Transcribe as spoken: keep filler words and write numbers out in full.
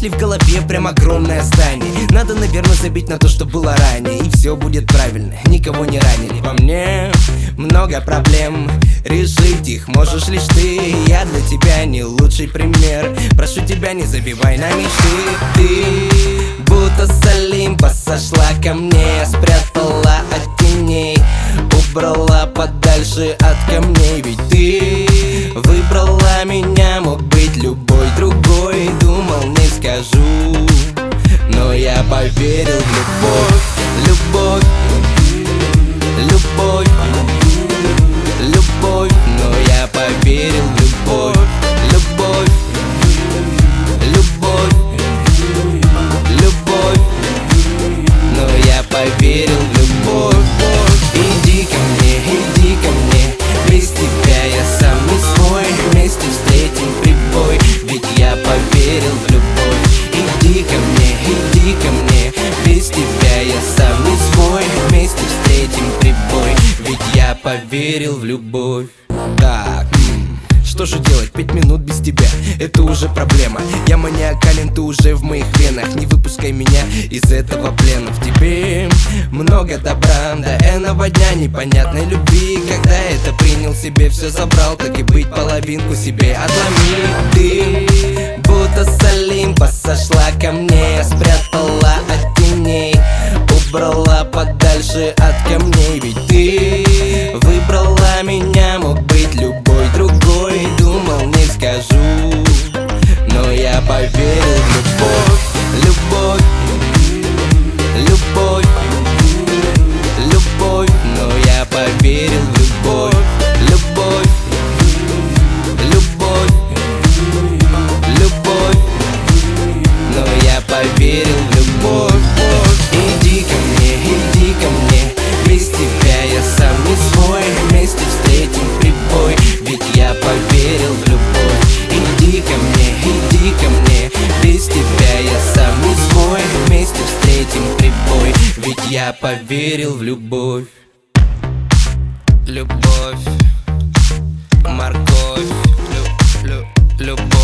Мысли в голове прям огромное здание. Надо, наверное, забить на то, что было ранее, и все будет правильно, никого не ранили. Во мне много проблем, решить их можешь лишь ты. Я для тебя не лучший пример, прошу тебя, не забивай на мечты. Ты будто с Олимпа сошла ко мне, спрятала от теней, убрала подальше от камней. Ведь ты выбрала меня, мог быть любой другой. Думал, не скажу, но я поверил в любовь. Любовь, любовь, любовь, но я поверил в любовь. Любовь, любовь, любовь, но я поверил в любовь. Иди ко мне, иди ко мне, без тебя я сам не свой. Вместе встретим прибой, ведь я поверил в любовь. Иди ко мне, иди ко мне, без тебя я сам не свой. Вместе встретим прибой, ведь я поверил в любовь. Так, что же делать? Пять минут без тебя, это уже проблема. Я маниакален, ты уже в моих венах. Не выпускай меня из этого плена. В тебе много добра, до энного дня непонятной любви. Когда это принял, себе все забрал. Так и быть, половинку себе отломи. Ты будто с Олимпа сошла ко мне, спрятала от теней, убрала подальше от камней. Ведь ты выбрала меня, мог быть любой другой. Думал, не скажу, но я поверил в любовь. Любовь, любовь, любовь, но я поверил в любовь. Любовь, любовь, любовь, но я поверил в любовь. Иди ко мне, иди ко мне, без тебя я сам не свой. Вместе встретим прибой, ведь я поверил в любовь. Иди ко мне, иди ко мне, без тебя я сам не свой. Вместе встретим прибой, ведь я поверил в любовь. Любовь, морковь, лю, лю, любовь.